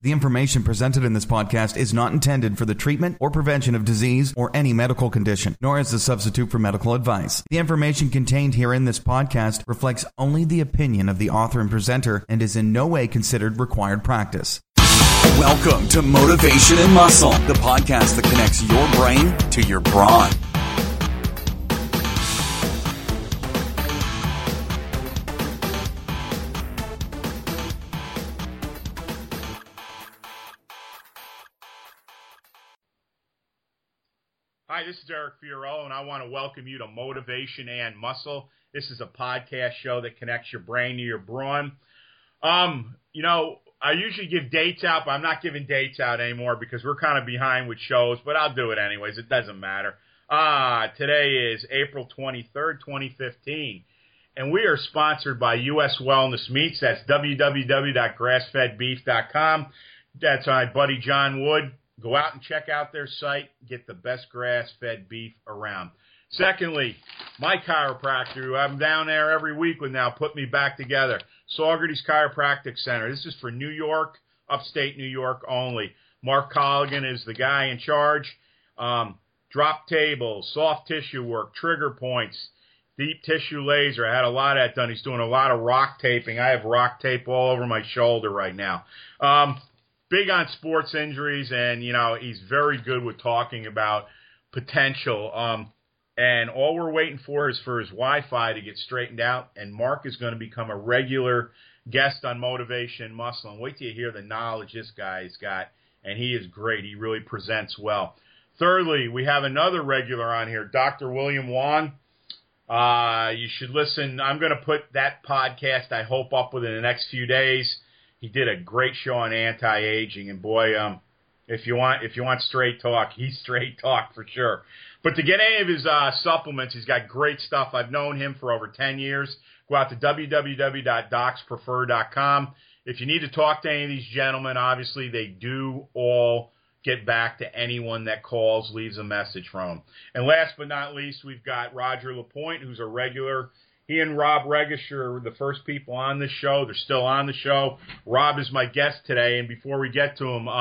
The information presented in this podcast is not intended for the treatment or prevention of disease or any medical condition, nor as a substitute for medical advice. The information contained here in this podcast reflects only the opinion of the author and presenter and is in no way considered required practice. Welcome to Motivation and Muscle, the podcast that connects your brain to your brawn. Hi, this is Eric Fiorillo, and I want to welcome you to Motivation and Muscle. This is a podcast show that connects your brain to your brawn. I usually give dates out, but I'm not giving dates out anymore because we're kind of behind with shows, but I'll do it anyways. It doesn't matter. Today is April 23rd, 2015, and we are sponsored by U.S. Wellness Meats. That's www.grassfedbeef.com. That's my buddy John Wood. Go out and check out their site. Get the best grass-fed beef around. Secondly, my chiropractor, who I'm down there every week with now, put me back together. Saugerties Chiropractic Center. This is for New York, upstate New York only. Mark Colligan is the guy in charge. Drop tables, soft tissue work, trigger points, deep tissue laser. I had a lot of that done. He's doing a lot of rock taping. I have rock tape all over my shoulder right now. Big on sports injuries, and, he's very good with talking about potential. And all we're waiting for is for his Wi-Fi to get straightened out, and Mark is going to become a regular guest on Motivation and Muscle. And wait till you hear the knowledge this guy's got, and he is great. He really presents well. Thirdly, we have another regular on here, Dr. William Wong. You should listen. I'm going to put that podcast, I hope, up within the next few days. He did a great show on anti-aging, and boy, if you want straight talk, he's straight talk for sure. But to get any of his supplements, he's got great stuff. I've known him for over 10 years. Go out to www.docsprefer.com. If you need to talk to any of these gentlemen, obviously they do all get back to anyone that calls, leaves a message from them. And last but not least, we've got Roger Lapointe, who's a regular. He and Rob Regish are the first people on this show. They're still on the show. Rob is my guest today, and before we get to him,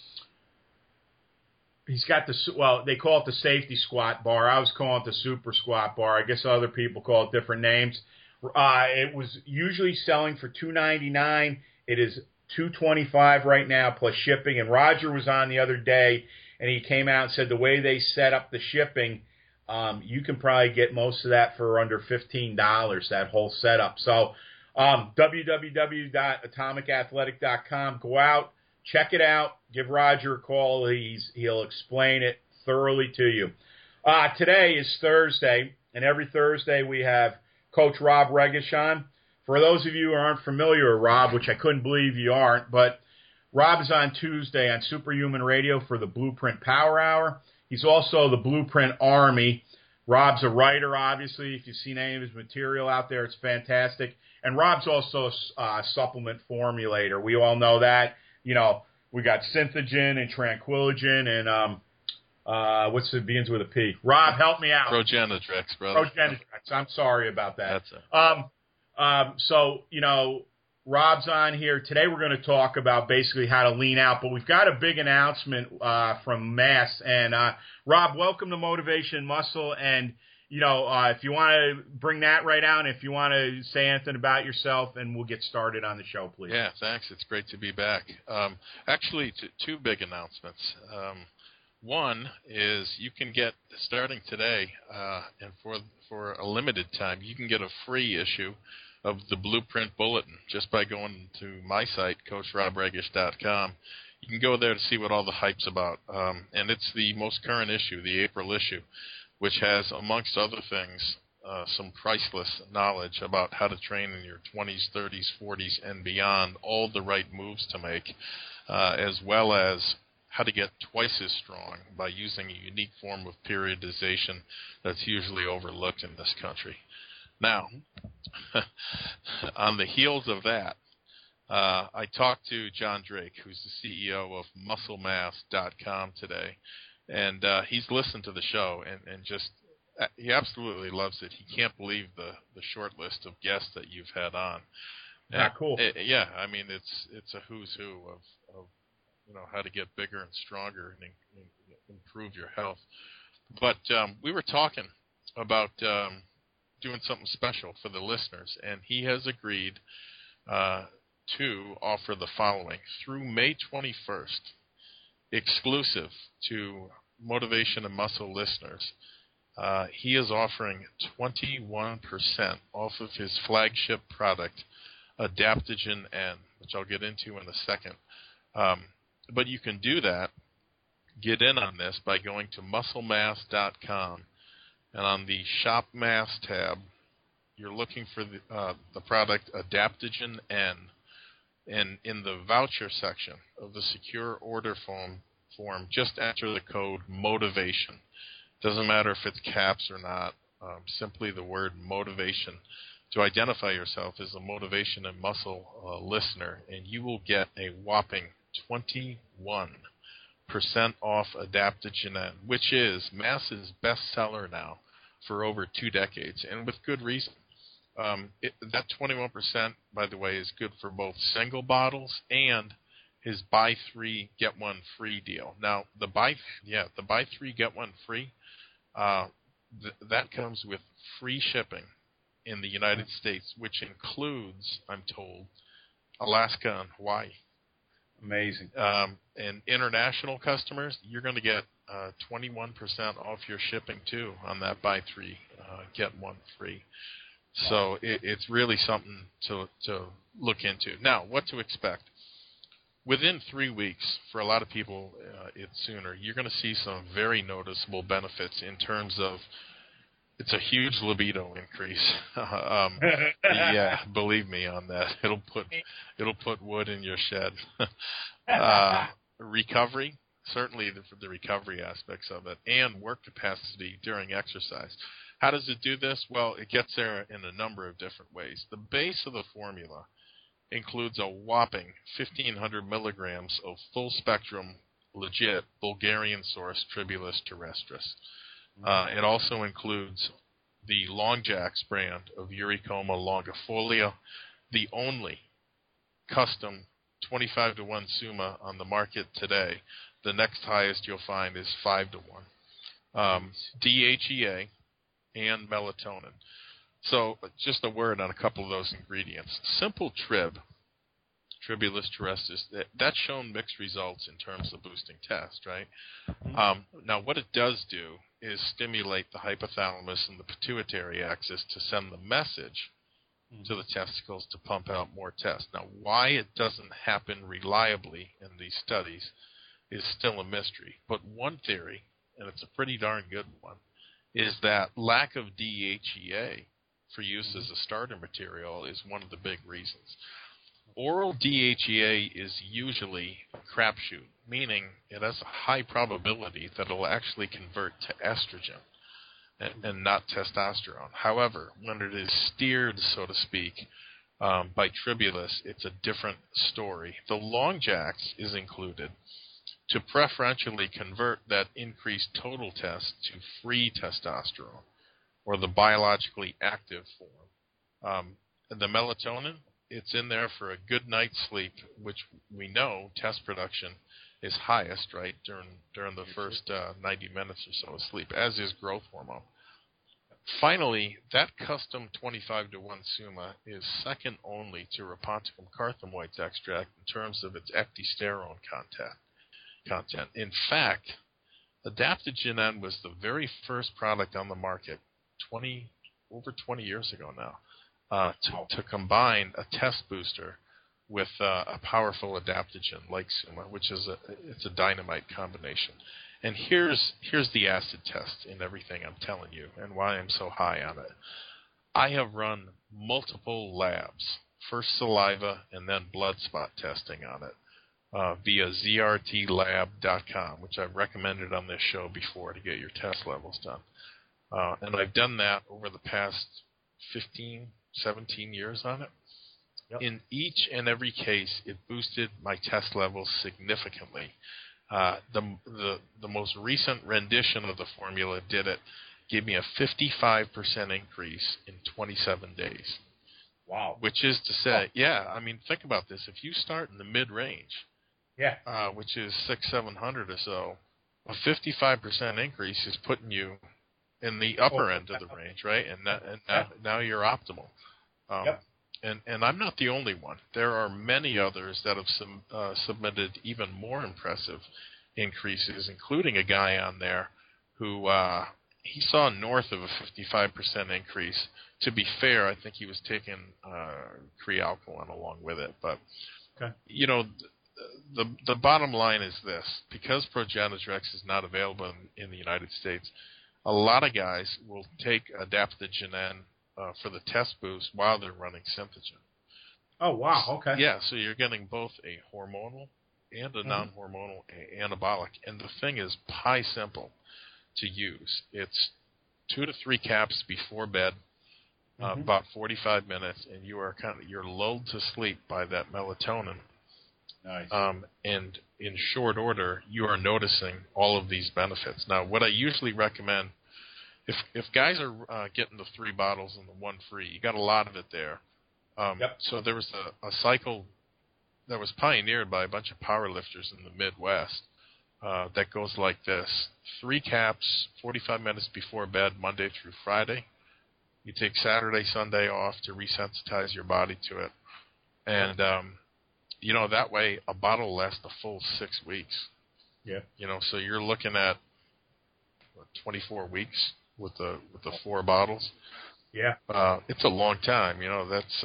he's got they call it the safety squat bar. I was calling it the super squat bar. I guess other people call it different names. It was usually selling for $299. It is $225 right now plus shipping. And Roger was on the other day, and he came out and said the way they set up the shipping, you can probably get most of that for under $15, that whole setup. So www.atomicathletic.com. Go out, check it out, give Roger a call. He'll explain it thoroughly to you. Today is Thursday, and every Thursday we have Coach Rob Regish on. For those of you who aren't familiar with Rob, which I couldn't believe you aren't, but Rob is on Tuesday on Superhuman Radio for the Blueprint Power Hour. He's also the Blueprint Army. Rob's a writer, obviously. If you've seen any of his material out there, it's fantastic. And Rob's also a supplement formulator. We all know that. We got Synthogen and Tranquillogen and begins with a P. Rob, help me out. Progenitrix, brother. Progenitrix. I'm sorry about that. That's it. Rob's on here. Today we're going to talk about basically how to lean out, but we've got a big announcement from Mass. And Rob, welcome to Motivation Muscle. And, if you want to bring that right out, if you want to say anything about yourself, and we'll get started on the show, please. Yeah, thanks. It's great to be back. Actually, two big announcements. One is you can get, starting today, and for a limited time, you can get a free issue of the Blueprint Bulletin just by going to my site, CoachRobRegish.com. You can go there to see what all the hype's about. And it's the most current issue, the April issue, which has, amongst other things, some priceless knowledge about how to train in your 20s, 30s, 40s, and beyond, all the right moves to make, as well as how to get twice as strong by using a unique form of periodization that's usually overlooked in this country. Now, on the heels of that, I talked to John Drake, who's the CEO of MuscleMass.com today, and he's listened to the show and just he absolutely loves it. He can't believe the short list of guests that you've had on. Yeah, cool. Yeah, I mean it's a who's who of how to get bigger and stronger and improve your health. But we were talking about doing something special for the listeners, and he has agreed to offer the following. Through May 21st, exclusive to Motivation and Muscle listeners, he is offering 21% off of his flagship product, Adaptogen N, which I'll get into in a second. But you can do that, get in on this, by going to musclemass.com, and on the Shop Mass tab, you're looking for the product Adaptogen N, and in the voucher section of the secure order form, just enter the code MOTIVATION. Doesn't matter if it's caps or not, simply the word motivation to identify yourself as a Motivation and Muscle listener, and you will get a whopping 21% off Adaptogen N, which is Mass's bestseller now for over 2 decades, and with good reason. That 21%, by the way, is good for both single bottles and his buy 3 get 1 free deal. Now, the buy 3 get 1 free, that comes with free shipping in the United States, which includes, I'm told, Alaska and Hawaii. Amazing. And international customers, you're going to get 21% off your shipping too on that buy 3 get 1 free. So it's really something to look into. Now, what to expect? Within 3 weeks, for a lot of people, it's sooner, you're going to see some very noticeable benefits in terms of, it's a huge libido increase. Yeah, believe me on that. It'll put wood in your shed. Recovery, certainly the recovery aspects of it, and work capacity during exercise. How does it do this? Well, it gets there in a number of different ways. The base of the formula includes a whopping 1,500 milligrams of full-spectrum, legit, Bulgarian-sourced Tribulus terrestris. It also includes the Longjax brand of Eurycoma longifolia, the only custom 25-to-1 Summa on the market today. The next highest you'll find is 5-to-1. DHEA and melatonin. So just a word on a couple of those ingredients. Simple Tribulus terrestris, that's shown mixed results in terms of boosting test, right? Now, what it does do is stimulate the hypothalamus and the pituitary axis to send the message to the testicles to pump out more test. Now, why it doesn't happen reliably in these studies is still a mystery. But one theory, and it's a pretty darn good one, is that lack of DHEA for use as a starter material is one of the big reasons. Oral DHEA is usually a crapshoot, meaning it has a high probability that it will actually convert to estrogen and not testosterone. However, when it is steered, so to speak, by Tribulus, it's a different story. The Longjax is included to preferentially convert that increased total test to free testosterone, or the biologically active form. The melatonin, it's in there for a good night's sleep, which we know test production is highest, right, during the first 90 minutes or so of sleep, as is growth hormone. Finally, that custom 25-to-1 Summa is second only to Raponticum carthamoids extract in terms of its ecdysterone content. In fact, Adaptogen N was the very first product on the market over 20 years ago now to combine a test booster with a powerful adaptogen like Summa, which is it's a dynamite combination. And here's the acid test in everything I'm telling you and why I'm so high on it. I have run multiple labs, first saliva and then blood spot testing on it via zrtlab.com, which I've recommended on this show before to get your test levels done. And I've done that over the past 15, 17 years on it. Yep. In each and every case, it boosted my test levels significantly. The most recent rendition of the formula gave me a 55% increase in 27 days. Wow. Which is to say, yeah, I mean, think about this. If you start in the mid-range Yeah. which is 600-700 or so, a 55% increase is putting you in the upper end of the range, right? And now you're optimal. Yep. And I'm not the only one. There are many others that have submitted even more impressive increases, including a guy on there who he saw north of a 55% increase. To be fair, I think he was taking Crealkaline along with it. But, you know, the bottom line is this. Because Progenitrex is not available in the United States, a lot of guys will take Adaptogen N for the test boost while they're running Synthogen. Oh, wow. Okay. Yeah, so you're getting both a hormonal and a non-hormonal anabolic. And the thing is pie simple to use. It's 2 to 3 caps before bed, about 45 minutes, and you're lulled to sleep by that melatonin. Nice. And in short order, you are noticing all of these benefits. Now, what I usually recommend, if guys are getting the 3 bottles and the 1 free, you got a lot of it there. So there was a cycle that was pioneered by a bunch of power lifters in the Midwest that goes like this. 3 caps, 45 minutes before bed, Monday through Friday. You take Saturday, Sunday off to resensitize your body to it. And, you know, that way a bottle lasts a full 6 weeks. Yeah. You know, so you're looking at 24 weeks with the 4 bottles. Yeah. It's a long time. You know, that's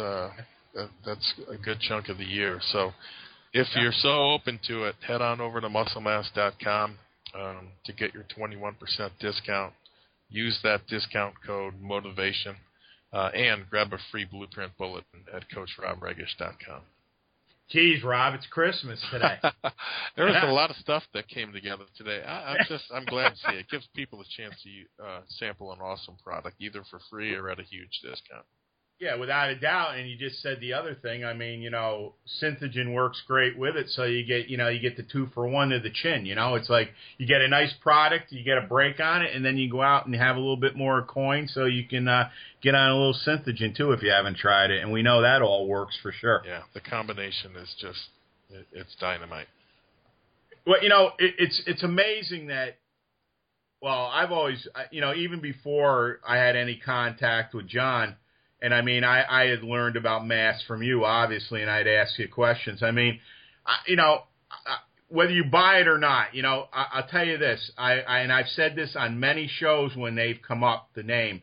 a good chunk of the year. So if you're so open to it, head on over to musclemass.com to get your 21% discount. Use that discount code MOTIVATION and grab a free blueprint bulletin at CoachRobRegish.com. Geez, Rob, it's Christmas today. There was a lot of stuff that came together today. I'm glad to see it. It gives people a chance to sample an awesome product, either for free or at a huge discount. Yeah, without a doubt. And you just said the other thing. I mean, you know, Synthogen works great with it, so you get the 2-for-1 to the chin. You know, it's like you get a nice product, you get a break on it, and then you go out and have a little bit more coin, so you can get on a little Synthogen too if you haven't tried it. And we know that all works for sure. Yeah, the combination is just it's dynamite. Well, you know, it's amazing that. Well, I've always, you know, even before I had any contact with John. And, I mean, I had learned about mass from you, obviously, and I'd ask you questions. I mean, you know, whether you buy it or not, you know, I'll tell you this. And I've said this on many shows when they've come up, the name.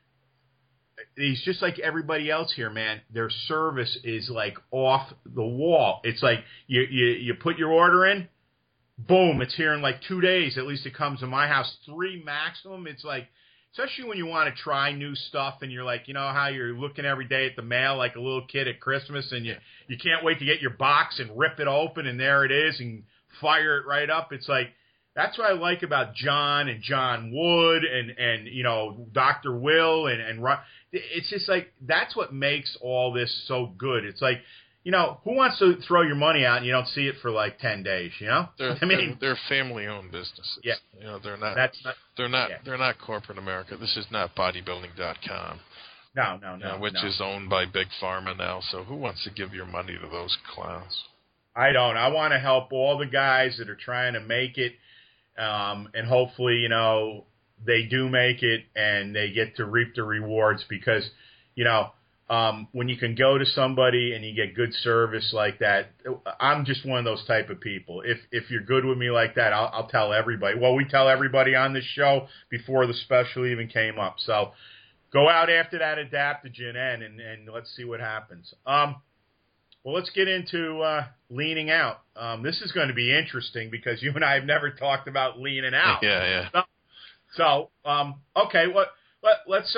He's just like everybody else here, man. Their service is, like, off the wall. It's like you put your order in, boom, it's here in, like, 2 days. At least it comes to my house. 3 maximum. It's like... Especially when you want to try new stuff and you're like, you know how you're looking every day at the mail like a little kid at Christmas and you can't wait to get your box and rip it open and there it is and fire it right up. It's like, that's what I like about John and John Wood and you know, Dr. Will and Ron. It's just like, that's what makes all this so good. It's like, you know, who wants to throw your money out and you don't see it for like 10 days, you know? They're family-owned businesses. Yeah. You know, they're not Yeah. They're not corporate America. This is not bodybuilding.com. No. Which is owned by Big Pharma now. So who wants to give your money to those clowns? I don't. I want to help all the guys that are trying to make it, and hopefully, you know, they do make it and they get to reap the rewards because, you know, when you can go to somebody and you get good service like that, I'm just one of those type of people. If you're good with me like that, I'll tell everybody. Well, we tell everybody on this show before the special even came up. So go out after that Adaptogen N and let's see what happens. Well, let's get into leaning out. This is going to be interesting because you and I have never talked about leaning out. Yeah. So okay, let's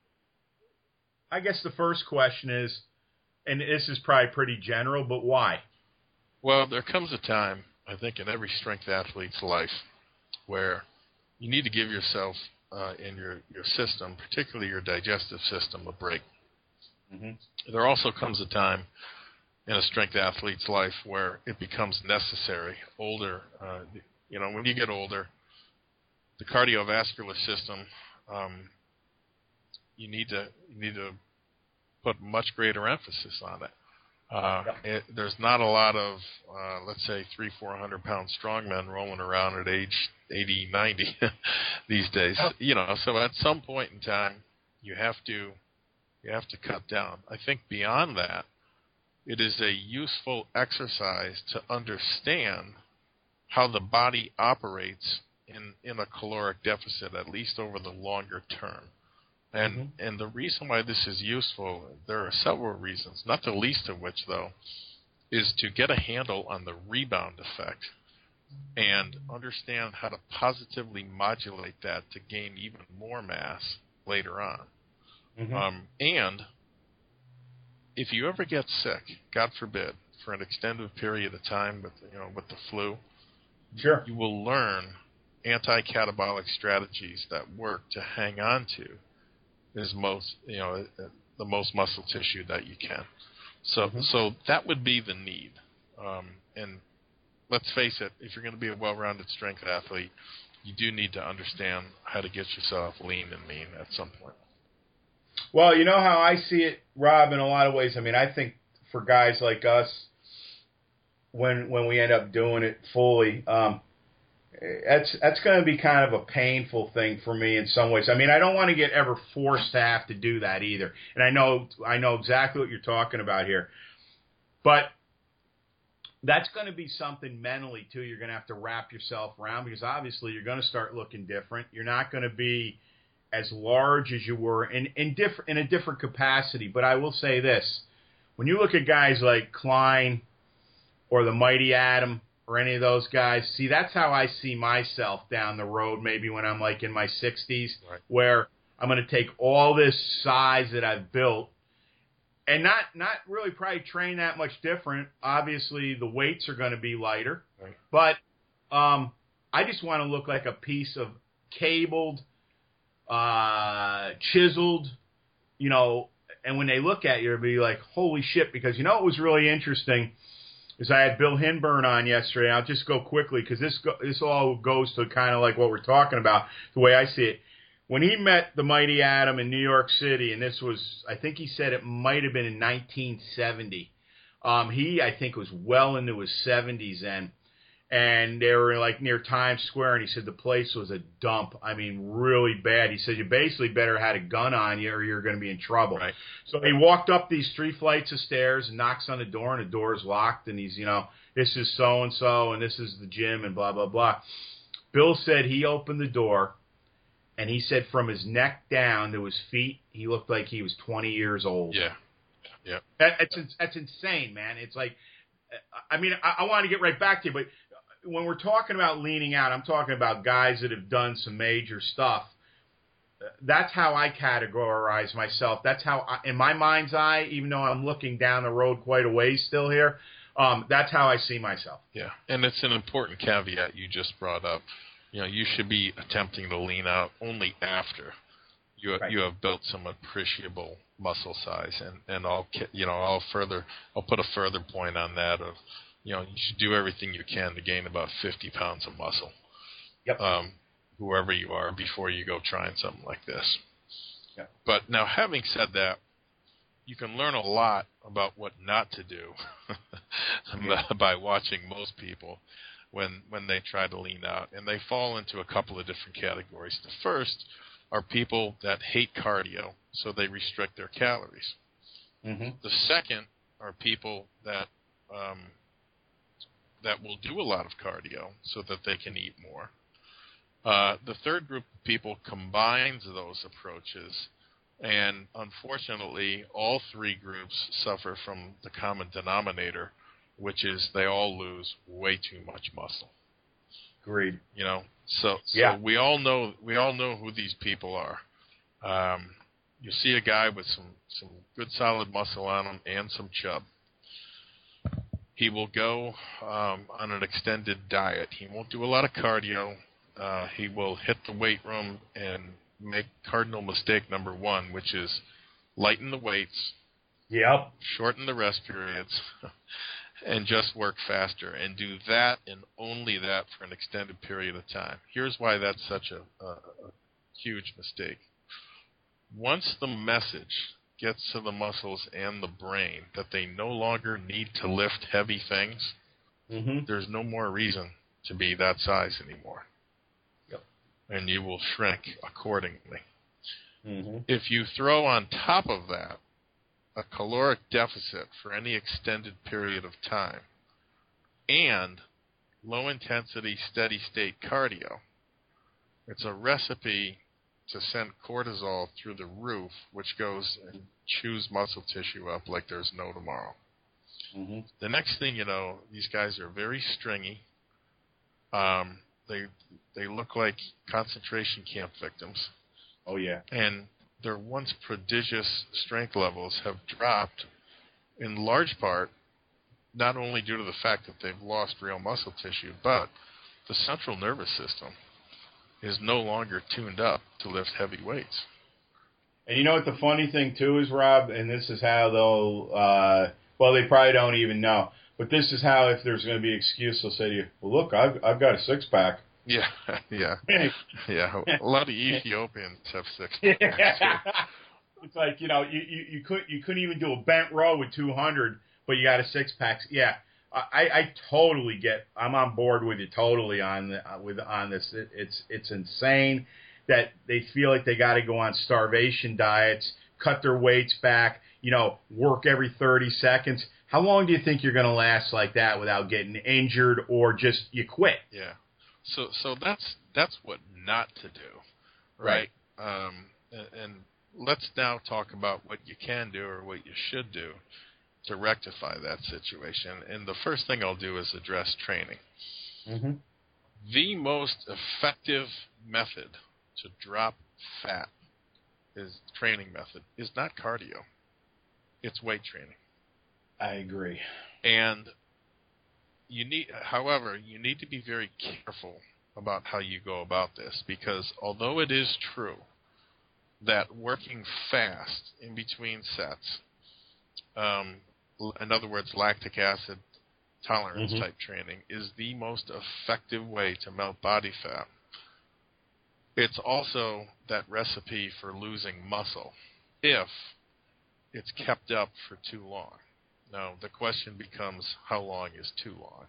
I guess the first question is, and this is probably pretty general, but why? Well, there comes a time, I think, in every strength athlete's life where you need to give yourself and your system, particularly your digestive system, a break. Mm-hmm. There also comes a time in a strength athlete's life where it becomes necessary. Older, you know, when you get older, the cardiovascular system, you need to put much greater emphasis on it. There's not a lot of, let's say, 300-400 pound strongmen rolling around at age 80, 90 these days. So at some point in time, you have to cut down. I think beyond that, it is a useful exercise to understand how the body operates in a caloric deficit, at least over the longer term. And the reason why this is useful, there are several reasons, not the least of which, though, is to get a handle on the rebound effect and understand how to positively modulate that to gain even more mass later on. And if you ever get sick, God forbid, for an extended period of time with the flu, sure, you will learn anti-catabolic strategies that work to hang on to the most muscle tissue that you can. So that would be the need. And let's face it, if you're going to be a well-rounded strength athlete, you do need to understand how to get yourself lean and mean at some point. Well, you know how I see it, Rob, in a lot of ways. I mean, I think for guys like us, when we end up doing it fully, that's going to be kind of a painful thing for me in some ways. I mean, I don't want to get ever forced to have to do that either. And I know exactly what you're talking about here. But that's going to be something mentally, too, you're going to have to wrap yourself around, because obviously you're going to start looking different. You're not going to be as large as you were in a different capacity. But I will say this. When you look at guys like Klein or the Mighty Atom or any of those guys, see, that's how I see myself down the road, maybe when I'm like in my 60s, right, where I'm going to take all this size that I've built and not really probably train that much different. Obviously, the weights are going to be lighter. right, But I just want to look like a piece of cabled, chiseled, and when they look at you, it'll be like, holy shit, because it was really interesting is I had Bill Hinburn on yesterday. I'll just go quickly because this all goes to kind of like what we're talking about, the way I see it. When he met the Mighty Atom in New York City, and this was, I think he said it might have been in 1970. He, I think, was well into his 70s then. And they were like near Times Square, and he said the place was a dump. I mean, really bad. He said you basically better had a gun on you or you're going to be in trouble. right. So he walked up these 3 flights of stairs and knocks on the door, and the door is locked, and he's, this is so-and-so, and this is the gym, and blah, blah, blah. Bill said he opened the door, and he said from his neck down to his feet, he looked like he was 20 years old. Yeah. Yeah. That's insane, man. It's like, I mean, I want to get right back to you, but when we're talking about leaning out, I'm talking about guys that have done some major stuff. That's how I categorize myself. That's how, in my mind's eye, even though I'm looking down the road quite a ways still here, that's how I see myself. Yeah, and it's an important caveat you just brought up. You should be attempting to lean out only after you have built some appreciable muscle size, and I'll put a further point on that of, you should do everything you can to gain about 50 pounds of muscle. Yep. Whoever you are before you go trying something like this. Yep. But now, having said that, you can learn a lot about what not to do by watching most people when they try to lean out, and they fall into a couple of different categories. The first are people that hate cardio, so they restrict their calories. Mm-hmm. The second are people that will do a lot of cardio so that they can eat more. The third group of people combines those approaches, and unfortunately, all 3 groups suffer from the common denominator, which is they all lose way too much muscle. Agreed. So we all know who these people are. You see a guy with some good solid muscle on him and some chub. He will go on an extended diet. He won't do a lot of cardio. He will hit the weight room and make cardinal mistake number 1, which is lighten the weights, yep, shorten the rest periods, and just work faster, and do that and only that for an extended period of time. Here's why that's such a huge mistake. Once the message gets to the muscles and the brain that they no longer need to lift heavy things, there's no more reason to be that size anymore. Yep. And you will shrink accordingly. If you throw on top of that a caloric deficit for any extended period of time and low-intensity, steady-state cardio, it's a recipe to send cortisol through the roof, which goes and chews muscle tissue up like there's no tomorrow. The next thing you know, these guys are very stringy. They look like concentration camp victims. Oh, yeah. And their once prodigious strength levels have dropped in large part not only due to the fact that they've lost real muscle tissue, but the central nervous system is no longer tuned up to lift heavy weights. And you know what the funny thing, too, is, Rob? And this is how they'll, well, they probably don't even know. But this is how, if there's going to be an excuse, they'll say to you, well, look, I've got a six-pack. Yeah. A lot of Ethiopians have six-packs. It's like, you know, you couldn't even do a bent row with 200, but you got a six-pack. Yeah, I totally get. I'm on board with you totally on this. It's insane that they feel like they got to go on starvation diets, cut their weights back, you know, work every 30 seconds. How long do you think you're going to last like that without getting injured or just you quit? Yeah. So that's what not to do, right? And let's now talk about what you can do or what you should do to rectify that situation. And the first thing I'll do is address training. The most effective method to drop fat training method is not cardio. It's weight training. I agree. And you need to be very careful about how you go about this, because although it is true that working fast in between sets, in other words, lactic acid tolerance type training, is the most effective way to melt body fat, it's also that recipe for losing muscle if it's kept up for too long. Now, the question becomes, how long is too long?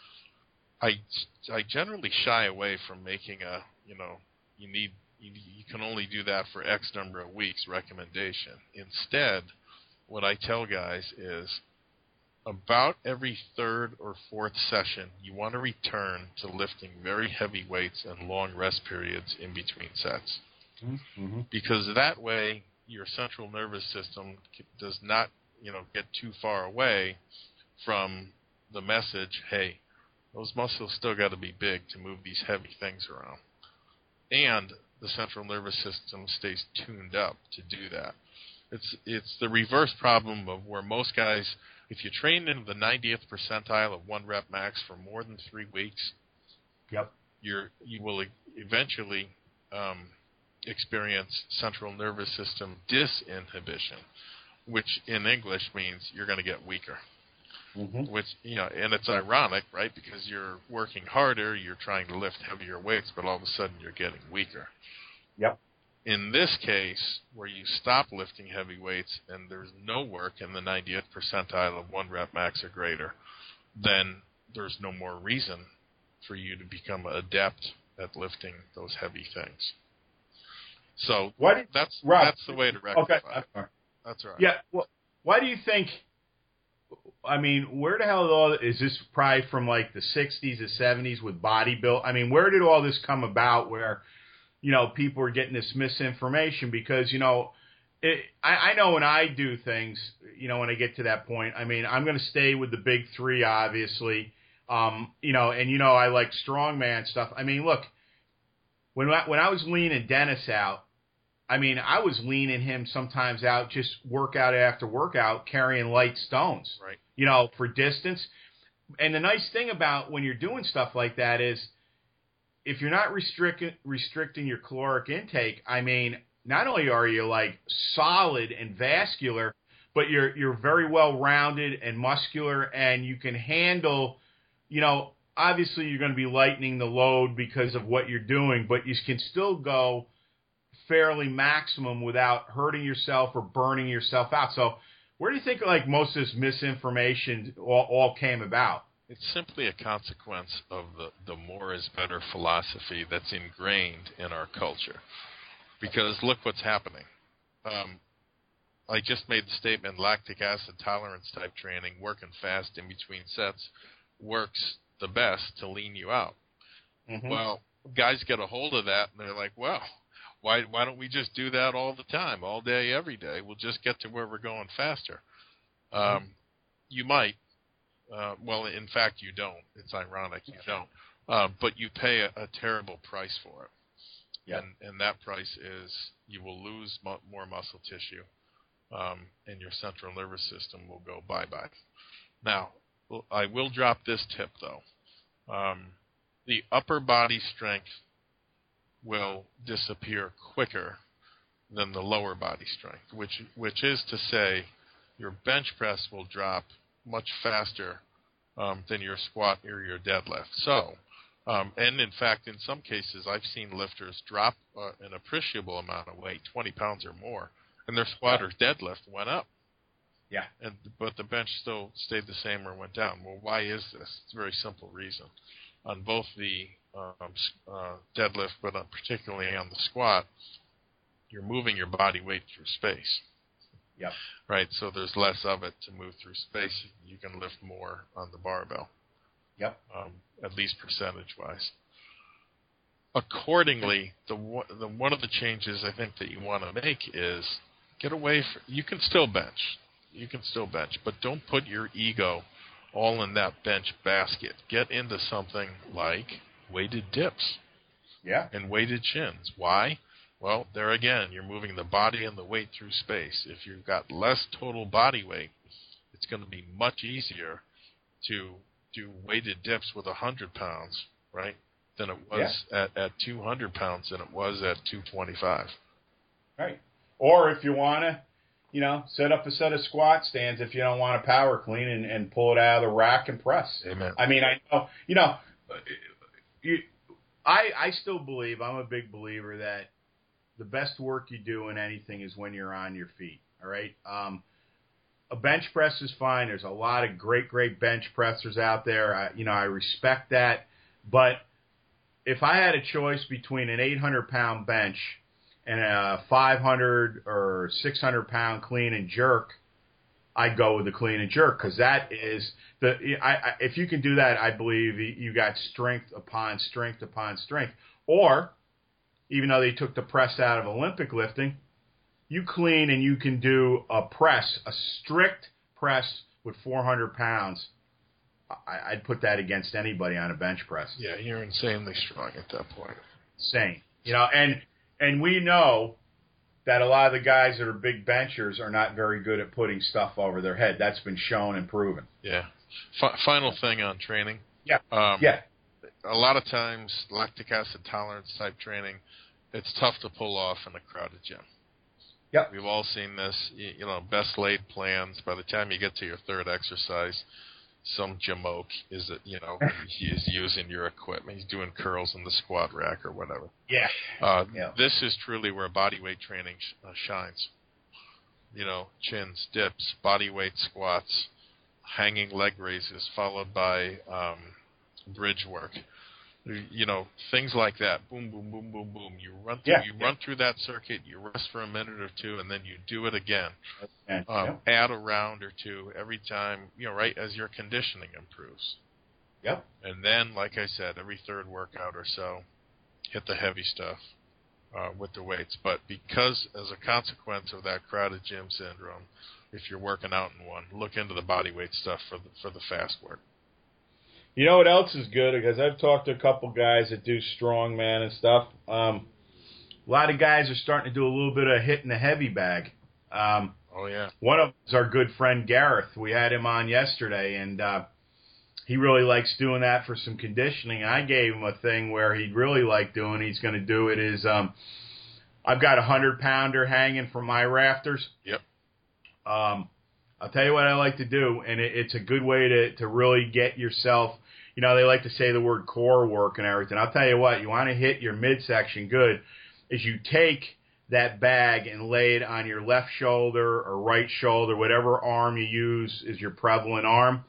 I generally shy away from making a, you can only do that for X number of weeks recommendation. Instead, what I tell guys is about every third or fourth session, you want to return to lifting very heavy weights and long rest periods in between sets. Because that way, your central nervous system does not get too far away from the message, hey, those muscles still got to be big to move these heavy things around. And the central nervous system stays tuned up to do that. It's the reverse problem of where most guys, if you train in the 90th percentile of 1 rep max for more than 3 weeks, you will eventually experience central nervous system disinhibition, which in English means you're going to get weaker. Which, and it's ironic, right? Because you're working harder, you're trying to lift heavier weights, but all of a sudden you're getting weaker. In this case, where you stop lifting heavy weights and there's no work in the 90th percentile of 1 rep max or greater, then there's no more reason for you to become adept at lifting those heavy things. So that's the way to rectify it. That's right. Yeah. Well, why do you think? I mean, where the hell is this? Probably from like the 60s, the 70s with bodybuilding. I mean, where did all this come about? Where people are getting this misinformation? Because I know when I do things, when I get to that point, I mean, I'm going to stay with the big three, obviously. And I like strongman stuff. I mean, look, when I was leaning Dennis out, I mean, I was leaning him sometimes out just workout after workout, carrying light stones, right? For distance. And the nice thing about when you're doing stuff like that is if you're not restricting your caloric intake, I mean, not only are you like solid and vascular, but you're very well rounded and muscular, and you can handle, obviously you're going to be lightening the load because of what you're doing, but you can still go fairly maximum without hurting yourself or burning yourself out. So where do you think like most of this misinformation all came about? It's simply a consequence of the more is better philosophy that's ingrained in our culture. Because look what's happening. I just made the statement, lactic acid tolerance type training, working fast in between sets, works the best to lean you out. Mm-hmm. Well, guys get a hold of that, and they're like, well, why don't we just do that all the time, all day, every day? We'll just get to where we're going faster. You might. Well, in fact, you don't. It's ironic you don't. But you pay a terrible price for it. Yep. And that price is you will lose more muscle tissue, and your central nervous system will go bye-bye. Now, I will drop this tip, though. The upper body strength will disappear quicker than the lower body strength, which is to say your bench press will drop much faster than your squat or your deadlift. So, and in fact, in some cases, I've seen lifters drop an appreciable amount of weight, 20 pounds or more, and their squat or deadlift went up. Yeah. But the bench still stayed the same or went down. Well, why is this? It's a very simple reason. On both the deadlift, but particularly on the squat, you're moving your body weight through space. Yep. Right, so there's less of it to move through space. You can lift more on the barbell. Yep. At least percentage-wise. Accordingly, one of the changes I think that you want to make is get away from. You can still bench. But don't put your ego all in that bench basket. Get into something like weighted dips. Yeah. And weighted chins. Why? Well, there again, you're moving the body and the weight through space. If you've got less total body weight, it's going to be much easier to do weighted dips with 100 pounds, right, than it was at 200 pounds than it was at 225. Right. Or if you want to, set up a set of squat stands if you don't want to power clean and pull it out of the rack and press. Amen. I mean, I know, I still believe, I'm a big believer that the best work you do in anything is when you're on your feet, all right? A bench press is fine. There's a lot of great bench pressers out there. I respect that. But if I had a choice between an 800-pound bench and a 500 or 600-pound clean and jerk, I'd go with the clean and jerk because that is if you can do that, I believe you got strength upon strength upon strength. Or even though they took the press out of Olympic lifting, you clean and you can do a press, a strict press with 400 pounds. I'd put that against anybody on a bench press. Yeah, you're insanely strong at that point. Insane. And we know that a lot of the guys that are big benchers are not very good at putting stuff over their head. That's been shown and proven. Yeah. Final thing on training. Yeah. A lot of times, lactic acid tolerance type training, it's tough to pull off in a crowded gym. Yep. We've all seen this, best laid plans. By the time you get to your third exercise, some jamoke is he's using your equipment. He's doing curls in the squat rack or whatever. Yeah. This is truly where body weight training shines. Chins, dips, body weight squats, hanging leg raises, followed by bridge work. Things like that. Boom, boom, boom, boom, boom. You run through that circuit. You rest for a minute or two, and then you do it again. Add a round or two every time. Right as your conditioning improves. Yep. And then, like I said, every third workout or so, hit the heavy stuff with the weights. But because, as a consequence of that crowded gym syndrome, if you're working out in one, look into the body weight stuff for the fast work. You know what else is good? Because I've talked to a couple guys that do strongman and stuff. A lot of guys are starting to do a little bit of hitting the heavy bag. Oh, yeah. One of them is our good friend Gareth. We had him on yesterday, and he really likes doing that for some conditioning. I gave him a thing where he'd really like doing. He's going to do it is I've got a 100-pounder hanging from my rafters. Yep. I'll tell you what I like to do, and it's a good way to really get yourself. They like to say the word core work and everything. I'll tell you what, you want to hit your midsection good, is you take that bag and lay it on your left shoulder or right shoulder, whatever arm you use is your prevalent arm.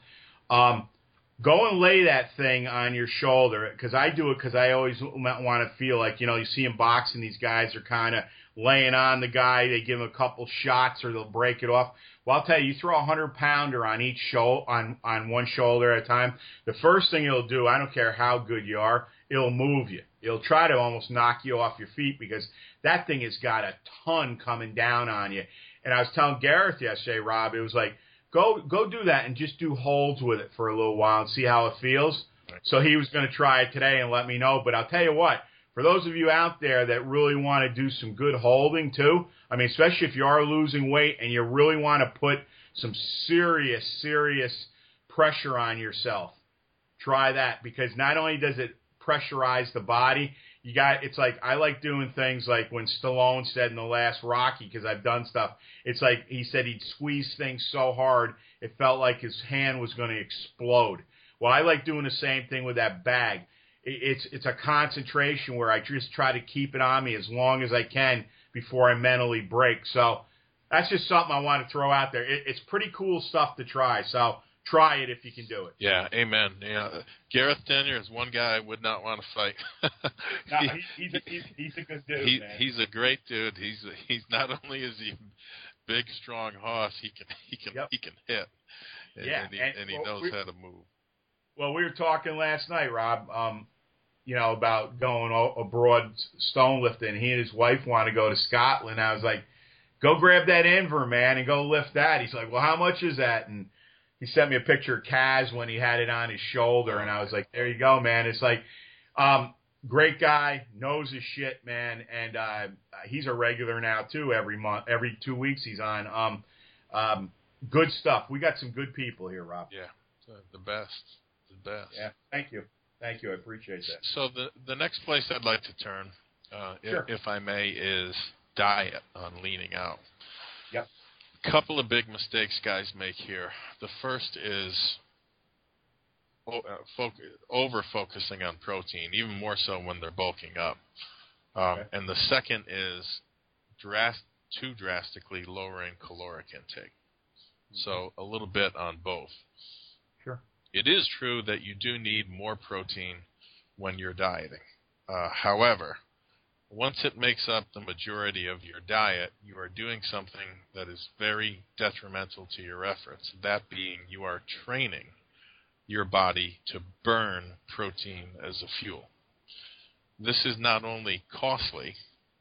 Go and lay that thing on your shoulder, because I do it because I always want to feel like, you see in boxing, these guys are kind of laying on the guy. They give him a couple shots or they'll break it off. Well, I'll tell you, you throw a 100-pounder on each on one shoulder at a time, the first thing it'll do, I don't care how good you are, it'll move you. It'll try to almost knock you off your feet because that thing has got a ton coming down on you. And I was telling Gareth yesterday, Rob, it was like, go do that and just do holds with it for a little while and see how it feels. Right. So he was going to try it today and let me know. But I'll tell you what, for those of you out there that really want to do some good holding too, I mean, especially if you are losing weight and you really want to put some serious pressure on yourself, try that, because not only does it pressurize the body, it's like, I like doing things like when Stallone said in the last Rocky, because I've done stuff, it's like he said he'd squeeze things so hard it felt like his hand was going to explode. Well, I like doing the same thing with that bag. It's a concentration where I just try to keep it on me as long as I can before I mentally break. So that's just something I want to throw out there. It's pretty cool stuff to try. So try it if you can do it. Yeah, amen. Yeah, Gareth Denyer is one guy I would not want to fight. No, he's a good dude, man. He's a great dude. He's not only is he big, strong hoss, he can hit. And he knows how to move. Well, we were talking last night, Rob, about going abroad stone lifting. He and his wife want to go to Scotland. I was like, go grab that Inver, man, and go lift that. He's like, well, how much is that? And he sent me a picture of Kaz when he had it on his shoulder, and I was like, there you go, man. It's like, great guy, knows his shit, man, and he's a regular now, too, every 2 weeks he's on. Good stuff. We got some good people here, Rob. Yeah, the best. Yeah, thank you. I appreciate that. So the next place I'd like to turn, sure, if I may, is diet on leaning out. Yep. Couple of big mistakes guys make here. The first is over-focusing on protein, even more so when they're bulking up. Okay. And the second is too drastically lowering caloric intake. Mm-hmm. So a little bit on both. Sure. It is true that you do need more protein when you're dieting. However, once it makes up the majority of your diet, you are doing something that is very detrimental to your efforts. That being, you are training your body to burn protein as a fuel. This is not only costly,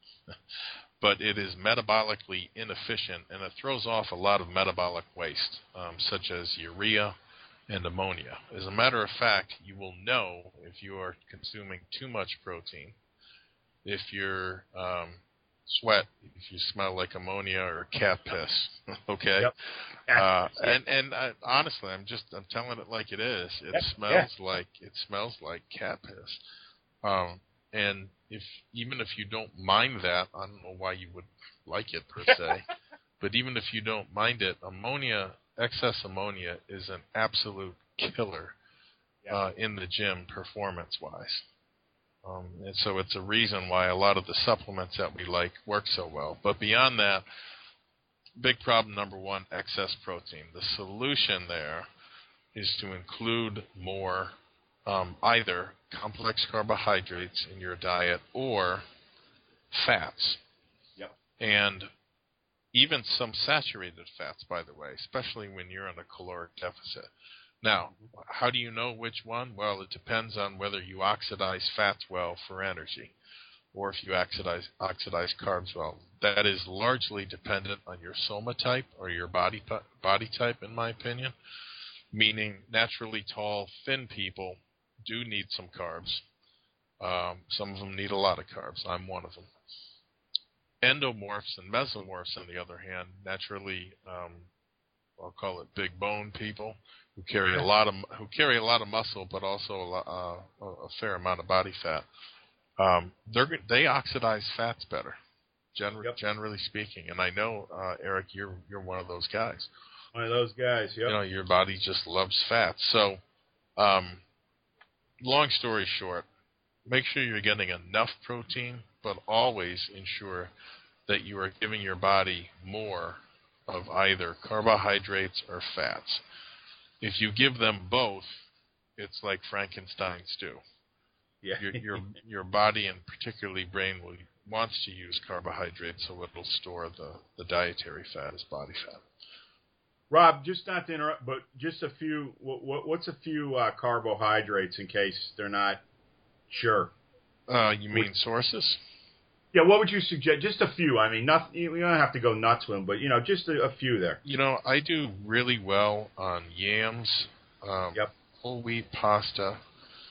but it is metabolically inefficient, and it throws off a lot of metabolic waste, such as urea and ammonia. As a matter of fact, you will know if you are consuming too much protein, if your sweat, if you smell like ammonia or cat piss, okay? Yep. And honestly, I'm telling it like it is. It smells like cat piss. And even if you don't mind that, I don't know why you would like it per se, but even if you don't mind it, excess ammonia is an absolute killer in the gym performance-wise. And so it's a reason why a lot of the supplements that we like work so well. But beyond that, big problem number one, excess protein. The solution there is to include more either complex carbohydrates in your diet or fats. Yep. And even some saturated fats, by the way, especially when you're in a caloric deficit. Now, how do you know which one? Well, it depends on whether you oxidize fats well for energy or if you oxidize carbs well. That is largely dependent on your soma type or your body type, in my opinion, meaning naturally tall, thin people do need some carbs. Some of them need a lot of carbs. I'm one of them. Endomorphs and mesomorphs, on the other hand, naturally, I'll call it big bone people who carry a lot of muscle, but also a fair amount of body fat. They oxidize fats better, generally speaking. And I know, Eric, you're one of those guys. One of those guys. Yep. Your body just loves fats. So, long story short, make sure you're getting enough protein, but always ensure that you are giving your body more of either carbohydrates or fats. If you give them both, it's like Frankenstein stew. Yeah. Your body, and particularly brain, wants to use carbohydrates, so it will store the dietary fat as body fat. Rob, just not to interrupt, but just a few. What's a few carbohydrates in case they're not sure? You mean sources? Yeah, what would you suggest? Just a few. I mean, nothing. You don't have to go nuts with them, but just a few there. I do really well on yams, whole wheat pasta,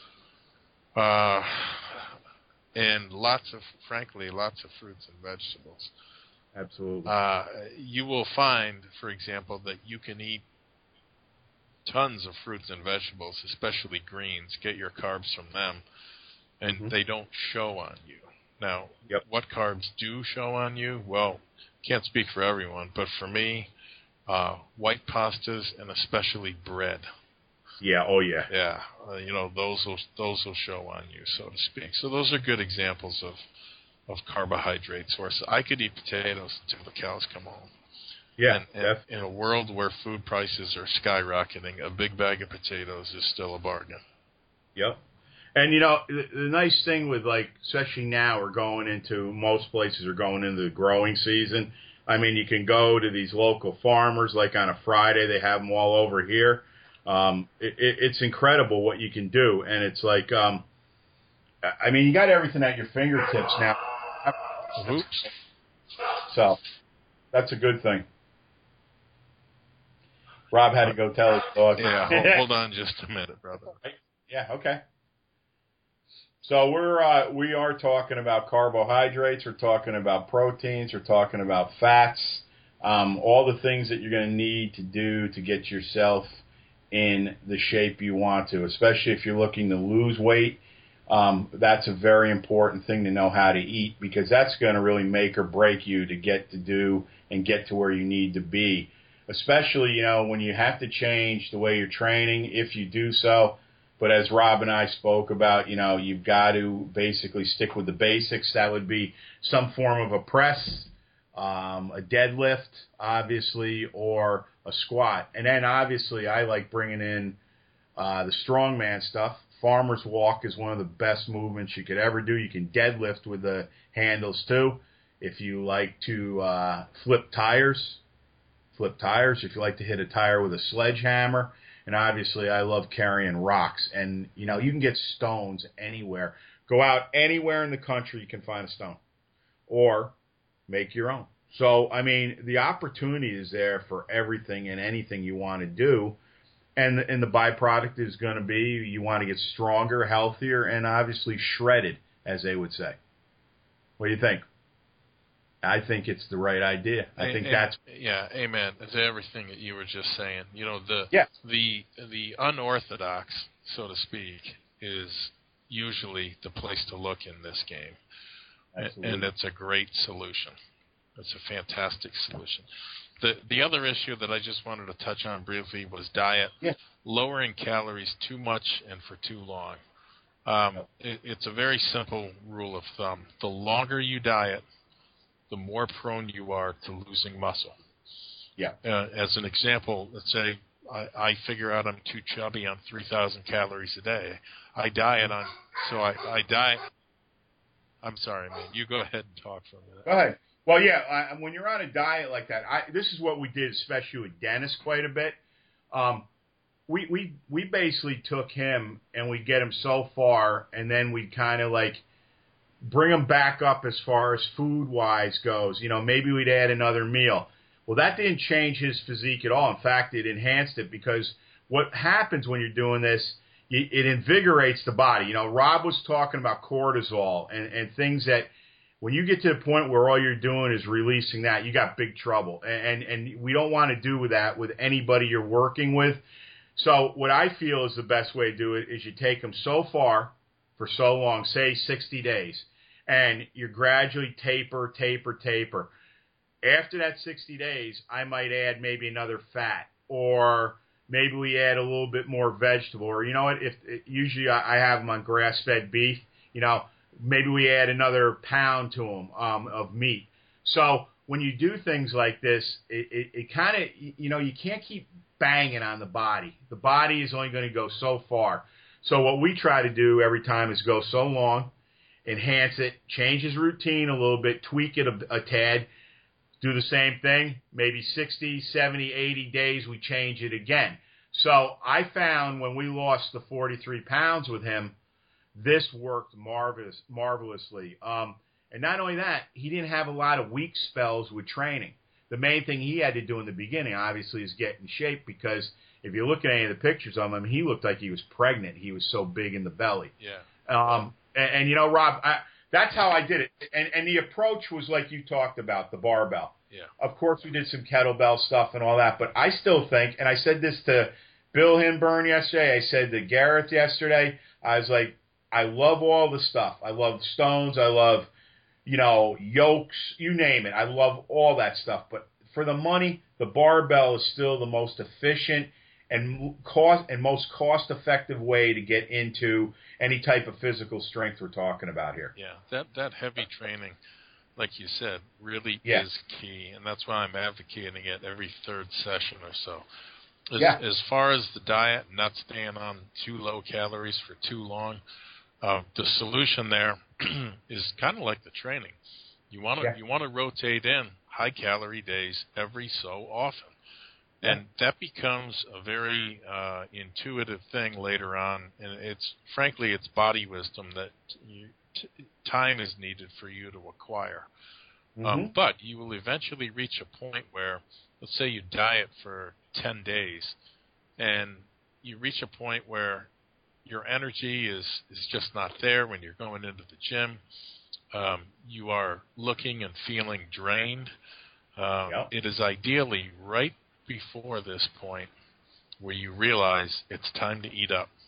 and lots of fruits and vegetables. Absolutely. You will find, for example, that you can eat tons of fruits and vegetables, especially greens. Get your carbs from them, and they don't show on you. Now, what carbs do show on you? Well, can't speak for everyone, but for me, white pastas and especially bread. Yeah. Oh, yeah. Yeah. Those will show on you, so to speak. So those are good examples of carbohydrate sources. I could eat potatoes until the cows come home. Yeah. And in a world where food prices are skyrocketing, a big bag of potatoes is still a bargain. Yep. And, the nice thing with, especially now most places are going into the growing season. I mean, you can go to these local farmers, like on a Friday, they have them all over here. It's incredible what you can do. And it's like, you got everything at your fingertips now. Oops. So that's a good thing. Rob had to go tell his dog. Yeah, hold on just a minute, brother. Yeah, okay. So we are talking about carbohydrates. We're talking about proteins. We're talking about fats. All the things that you're going to need to do to get yourself in the shape you want to, especially if you're looking to lose weight. That's a very important thing to know how to eat, because that's going to really make or break you to get to where you need to be. Especially, when you have to change the way you're training, if you do so. But as Rob and I spoke about, you've got to basically stick with the basics. That would be some form of a press, a deadlift, obviously, or a squat. And then, obviously, I like bringing in the strongman stuff. Farmer's walk is one of the best movements you could ever do. You can deadlift with the handles, too. If you like to flip tires. If you like to hit a tire with a sledgehammer. And obviously, I love carrying rocks. And, you can get stones anywhere. Go out anywhere in the country, you can find a stone. Or make your own. So, the opportunity is there for everything and anything you want to do. And the byproduct is going to be you want to get stronger, healthier, and obviously shredded, as they would say. What do you think? I think it's the right idea. Yeah, amen to everything that you were just saying. The unorthodox, so to speak, is usually the place to look in this game. Absolutely. And it's a great solution. It's a fantastic solution. The other issue that I just wanted to touch on briefly was diet. Yeah. Lowering calories too much and for too long. It's a very simple rule of thumb. The longer you diet, the more prone you are to losing muscle. Yeah. As an example, let's say I figure out I'm too chubby on 3,000 calories a day. I diet. I'm sorry, man. You go ahead and talk for a minute. Go ahead. Well, yeah, when you're on a diet like that, this is what we did, especially with Dennis, quite a bit. We basically took him and we get him so far, and then we kind of bring him back up as far as food-wise goes. Maybe we'd add another meal. Well, that didn't change his physique at all. In fact, it enhanced it, because what happens when you're doing this, it invigorates the body. Rob was talking about cortisol and things that when you get to the point where all you're doing is releasing that, you got big trouble. And we don't want to do that with anybody you're working with. So what I feel is the best way to do it is you take them so far for so long, say 60 days, and you gradually taper. After that 60 days, I might add maybe another fat, or maybe we add a little bit more vegetable, or usually I have them on grass-fed beef, maybe we add another pound to them of meat. So when you do things like this, it kind of, you can't keep banging on the body. The body is only going to go so far. So what we try to do every time is go so long, enhance it, change his routine a little bit, tweak it a tad, do the same thing, maybe 60, 70, 80 days, we change it again. So I found when we lost the 43 pounds with him, this worked marvelously. And not only that, he didn't have a lot of weak spells with training. The main thing he had to do in the beginning, obviously, is get in shape, because if you look at any of the pictures of him, he looked like he was pregnant. He was so big in the belly. Yeah. And Rob, that's how I did it. And the approach was like you talked about, the barbell. Yeah. Of course, we did some kettlebell stuff and all that, but I still think, and I said this to Bill Hinburn yesterday, I said to Gareth yesterday, I was like, I love all the stuff. I love stones. I love, yokes, you name it. I love all that stuff. But for the money, the barbell is still the most efficient and most cost-effective way to get into any type of physical strength we're talking about here. Yeah, that heavy training, like you said, really Yeah. is key, and that's why I'm advocating it every third session or so. As far as the diet, not staying on too low calories for too long, the solution there is kind of like the training. You want to rotate in high-calorie days every so often. And that becomes a very intuitive thing later on, and it's body wisdom that time is needed for you to acquire. But you will eventually reach a point where, let's say you diet for 10 days, and you reach a point where your energy is just not there when you're going into the gym. You are looking and feeling drained. It is ideally right before this point where you realize it's time to eat up.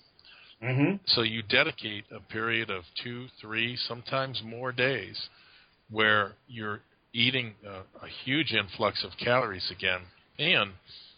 So you dedicate a period of 2, 3, sometimes more days where you're eating a huge influx of calories again, and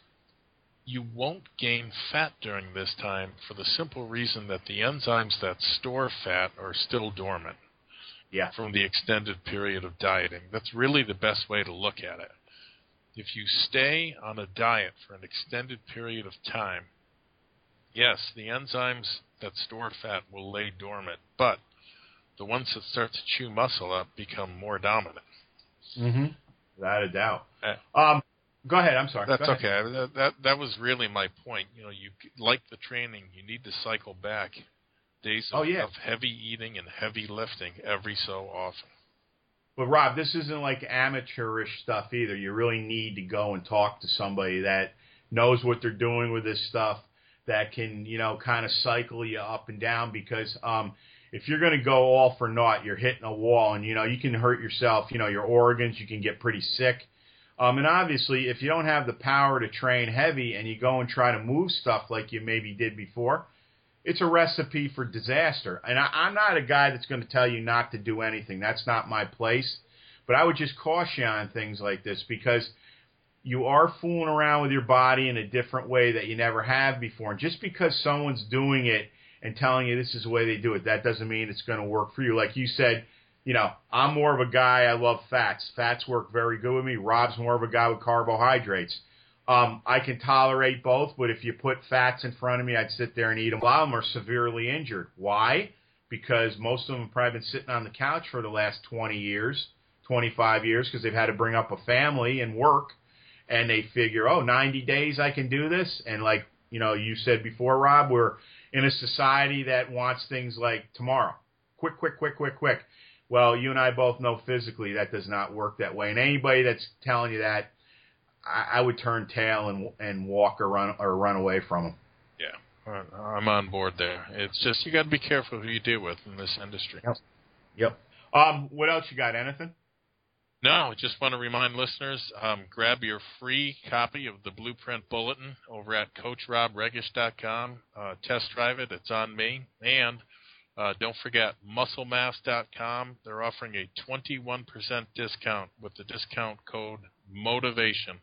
you won't gain fat during this time for the simple reason that the enzymes that store fat are still dormant from the extended period of dieting. That's really the best way to look at it. If you stay on a diet for an extended period of time, yes, the enzymes that store fat will lay dormant, but the ones that start to chew muscle up become more dominant. Without a doubt. Go ahead. I'm sorry. That's okay. That was really my point. You like the training, you need to cycle back days of heavy eating and heavy lifting every so often. But, Rob, this isn't like amateurish stuff either. You really need to go and talk to somebody that knows what they're doing with this stuff, that can, kind of cycle you up and down, because if you're going to go all for naught, you're hitting a wall, and, you can hurt yourself, your organs, you can get pretty sick. And obviously, if you don't have the power to train heavy and you go and try to move stuff like you maybe did before, it's a recipe for disaster. And I'm not a guy that's going to tell you not to do anything. That's not my place. But I would just caution on things like this, because you are fooling around with your body in a different way that you never have before. And just because someone's doing it and telling you this is the way they do it, that doesn't mean it's going to work for you. Like you said, I'm more of a guy, I love fats. Fats work very good with me. Rob's more of a guy with carbohydrates. I can tolerate both, but if you put fats in front of me, I'd sit there and eat them. A lot of them are severely injured. Why? Because most of them have probably been sitting on the couch for the last 20 years, 25 years, because they've had to bring up a family and work, and they figure, 90 days I can do this. And like, you said before, Rob, we're in a society that wants things like tomorrow. Quick. Well, you and I both know physically that does not work that way. And anybody that's telling you that, I would turn tail and walk or run away from them. Yeah, I'm on board there. It's just you got to be careful who you deal with in this industry. Yep. What else you got? Anything? No, I just want to remind listeners, grab your free copy of the Blueprint Bulletin over at CoachRobRegish.com. Test drive it. It's on me. And don't forget, MuscleMass.com. They're offering a 21% discount with the discount code MOTIVATION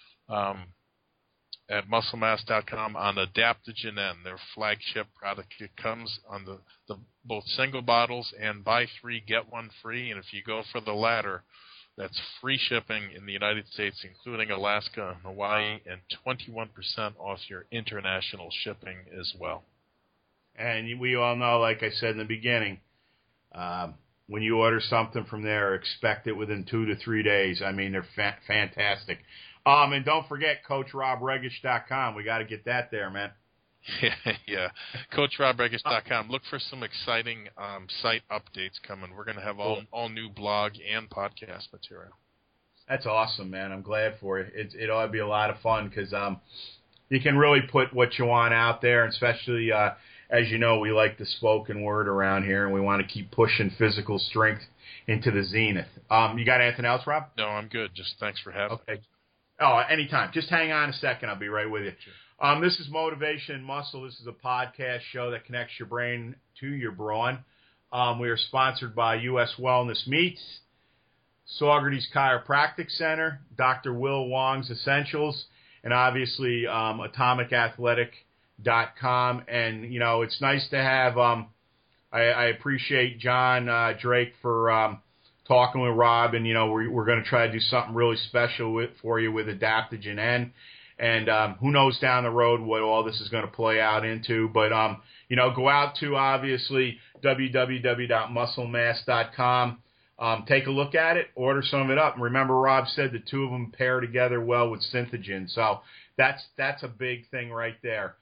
at MuscleMass.com on Adaptogen N, their flagship product. It comes on the both single bottles and buy 3, get 1 free. And if you go for the latter, That's free shipping in the United States, including Alaska and Hawaii, and 21% off your international shipping as well. And we all know, like I said in the beginning, when you order something from there, expect it within 2 to 3 days. I mean, they're fantastic. And don't forget CoachRobRegish.com. We got to get that there, man. Yeah. CoachRobRegish.com. Look for some exciting site updates coming. We're going to have all new blog and podcast material. That's awesome, man. I'm glad for you. It ought to be a lot of fun because you can really put what you want out there, and especially, as you know, we like the spoken word around here, and we want to keep pushing physical strength into the zenith. You got anything else, Rob? No, I'm good. Just thanks for having me. Oh, anytime. Just hang on a second. I'll be right with you. Sure. This is Motivation and Muscle. This is a podcast show that connects your brain to your brawn. We are sponsored by U.S. Wellness Meats, Saugerties Chiropractic Center, Dr. Will Wong's Essentials, and obviously AtomicAthletic.com. And, you know, it's nice to have I appreciate John Drake for talking with Rob, and, you know, we're going to try to do something really special for you with Adaptogen N. And who knows down the road what all this is going to play out into. But, you know, go out to, obviously, www.musclemass.com. Take a look at it. Order some of it up. And remember, Rob said the two of them pair together well with Synthogen. So that's a big thing right there.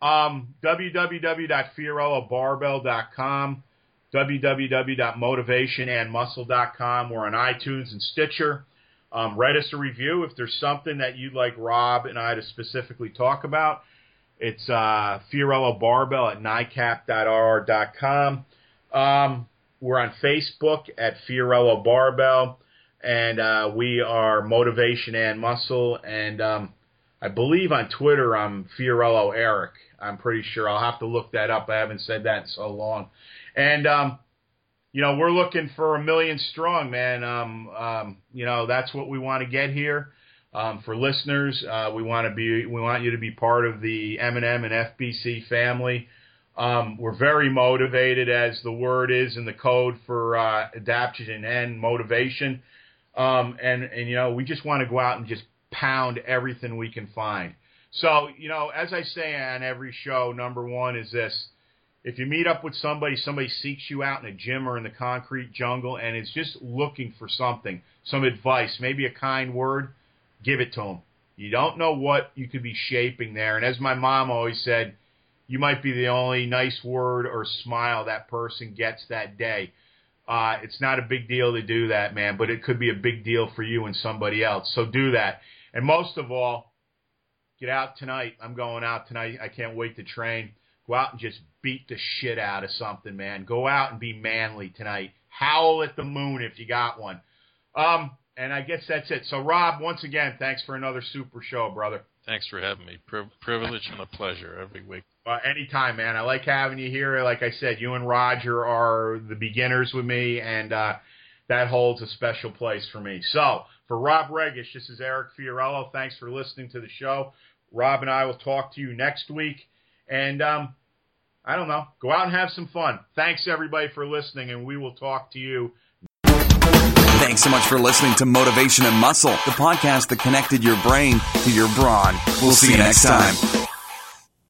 www.fiorellobarbell.com. www.motivationandmuscle.com. We're on iTunes and Stitcher. Write us a review if there's something that you'd like Rob and I to specifically talk about. It's Fiorello Barbell at NICAP.rr.com. We're on Facebook at Fiorello Barbell, and we are Motivation and Muscle. And I believe on Twitter I'm Fiorello Eric. I'm pretty sure. I'll have to look that up. I haven't said that in so long. And you know, we're looking for 1 million strong, man. You know, that's what we want to get here. For listeners, we want you to be part of the M&M and FBC family. We're very motivated, as the word is in the code for Adaptogen and motivation. And you know, we just want to go out and just pound everything we can find. So, you know, as I say on every show, number one is this. If you meet up with somebody seeks you out in a gym or in the concrete jungle and is just looking for something, some advice, maybe a kind word, give it to them. You don't know what you could be shaping there. And as my mom always said, you might be the only nice word or smile that person gets that day. It's not a big deal to do that, man, but it could be a big deal for you and somebody else. So do that. And most of all, get out tonight. I'm going out tonight. I can't wait to train. Go out and just beat the shit out of something, man. Go out and be manly tonight. Howl at the moon if you got one. And I guess that's it. So, Rob, once again, thanks for another super show, brother. Thanks for having me. Privilege and a pleasure every week. Anytime, man. I like having you here. Like I said, you and Roger are the beginners with me, and that holds a special place for me. So, for Rob Regish, this is Eric Fiorello. Thanks for listening to the show. Rob and I will talk to you next week. And I don't know. Go out and have some fun. Thanks, everybody, for listening, and we will talk to you. Thanks so much for listening to Motivation and Muscle, the podcast that connected your brain to your brawn. We'll see you next time.